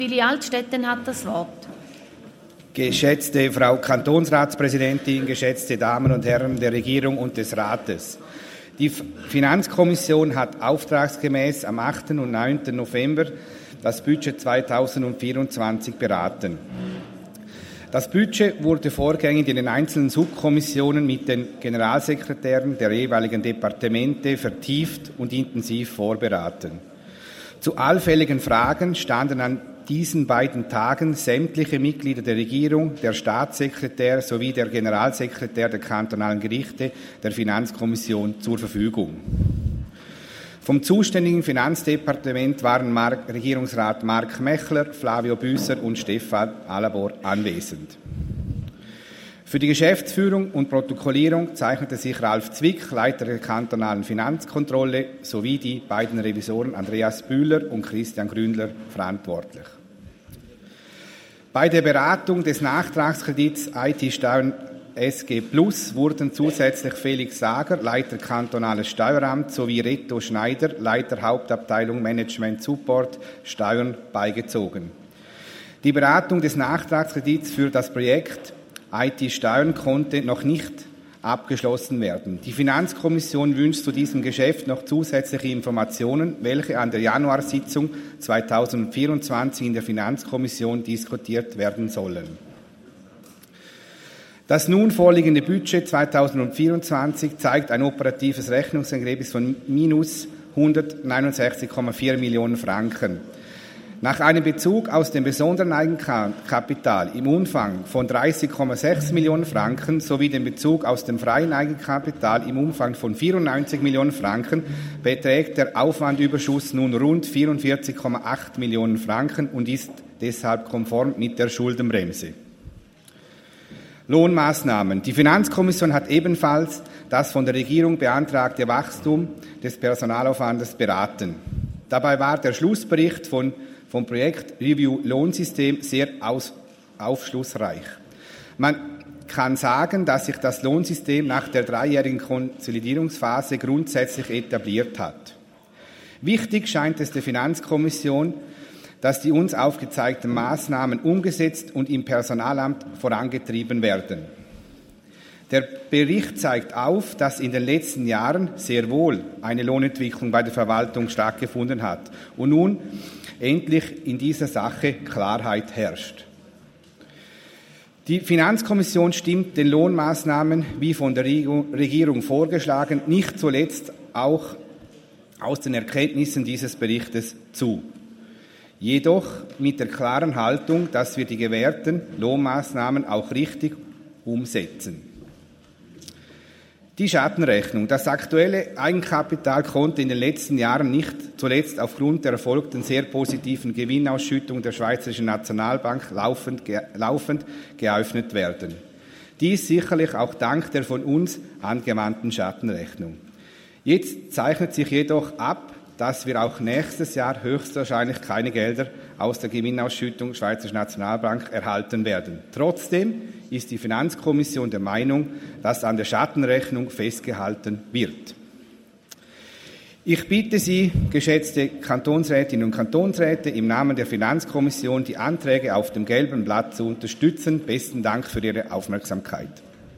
Willi Altstetten hat das Wort. Geschätzte Frau Kantonsratspräsidentin, geschätzte Damen und Herren der Regierung und des Rates. Die Finanzkommission hat auftragsgemäß am 8. und 9. November das Budget 2024 beraten. Das Budget wurde vorgängig in den einzelnen Subkommissionen mit den Generalsekretären der jeweiligen Departemente vertieft und intensiv vorberaten. Zu allfälligen Fragen standen an diesen beiden Tagen sämtliche Mitglieder der Regierung, der Staatssekretär sowie der Generalsekretär der kantonalen Gerichte der Finanzkommission zur Verfügung. Vom zuständigen Finanzdepartement waren Regierungsrat Marc Mechler, Flavio Büsser und Stefan Alabor anwesend. Für die Geschäftsführung und Protokollierung zeichnete sich Ralf Zwick, Leiter der kantonalen Finanzkontrolle, sowie die beiden Revisoren Andreas Bühler und Christian Gründler verantwortlich. Bei der Beratung des Nachtragskredits IT-Steuern SG Plus wurden zusätzlich Felix Sager, Leiter kantonales Steueramt, sowie Reto Schneider, Leiter Hauptabteilung Management Support Steuern beigezogen. Die Beratung des Nachtragskredits für das Projekt IT-Steuern konnte noch nicht abgeschlossen werden. Die Finanzkommission wünscht zu diesem Geschäft noch zusätzliche Informationen, welche an der Januarsitzung 2024 in der Finanzkommission diskutiert werden sollen. Das nun vorliegende Budget 2024 zeigt ein operatives Rechnungsergebnis von minus 169,4 Millionen Franken. Nach einem Bezug aus dem besonderen Eigenkapital im Umfang von 30,6 Millionen Franken sowie dem Bezug aus dem freien Eigenkapital im Umfang von 94 Millionen Franken beträgt der Aufwandüberschuss nun rund 44,8 Millionen Franken und ist deshalb konform mit der Schuldenbremse. Lohnmaßnahmen. Die Finanzkommission hat ebenfalls das von der Regierung beantragte Wachstum des Personalaufwandes beraten. Dabei war der Schlussbericht vom Projekt Review Lohnsystem sehr aufschlussreich. Man kann sagen, dass sich das Lohnsystem nach der 3-jährigen Konsolidierungsphase grundsätzlich etabliert hat. Wichtig scheint es der Finanzkommission, dass die uns aufgezeigten Maßnahmen umgesetzt und im Personalamt vorangetrieben werden. Der Bericht zeigt auf, dass in den letzten Jahren sehr wohl eine Lohnentwicklung bei der Verwaltung stattgefunden hat und nun endlich in dieser Sache Klarheit herrscht. Die Finanzkommission stimmt den Lohnmaßnahmen, wie von der Regierung vorgeschlagen, nicht zuletzt auch aus den Erkenntnissen dieses Berichtes zu. Jedoch mit der klaren Haltung, dass wir die gewährten Lohnmaßnahmen auch richtig umsetzen. Die Schattenrechnung. Das aktuelle Eigenkapital konnte in den letzten Jahren nicht zuletzt aufgrund der erfolgten sehr positiven Gewinnausschüttung der Schweizerischen Nationalbank laufend geöffnet werden. Dies sicherlich auch dank der von uns angewandten Schattenrechnung. Jetzt zeichnet sich jedoch ab, dass wir auch nächstes Jahr höchstwahrscheinlich keine Gelder aus der Gewinnausschüttung der Schweizerischen Nationalbank erhalten werden. Trotzdem ist die Finanzkommission der Meinung, dass an der Schattenrechnung festgehalten wird. Ich bitte Sie, geschätzte Kantonsrätinnen und Kantonsräte, im Namen der Finanzkommission die Anträge auf dem gelben Blatt zu unterstützen. Besten Dank für Ihre Aufmerksamkeit.